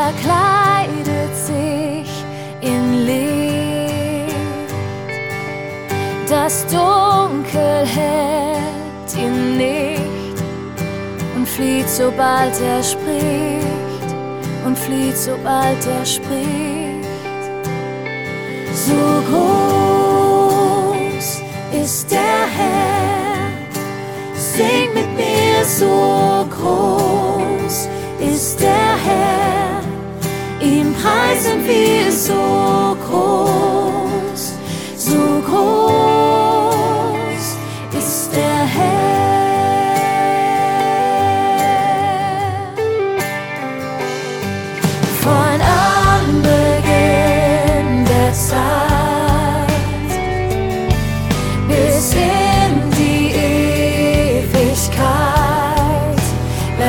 verkleidet sich in Licht. Das Dunkel hält ihn nicht und flieht, sobald er spricht, und flieht, sobald er spricht. So groß ist der Herr, sing mit mir, so groß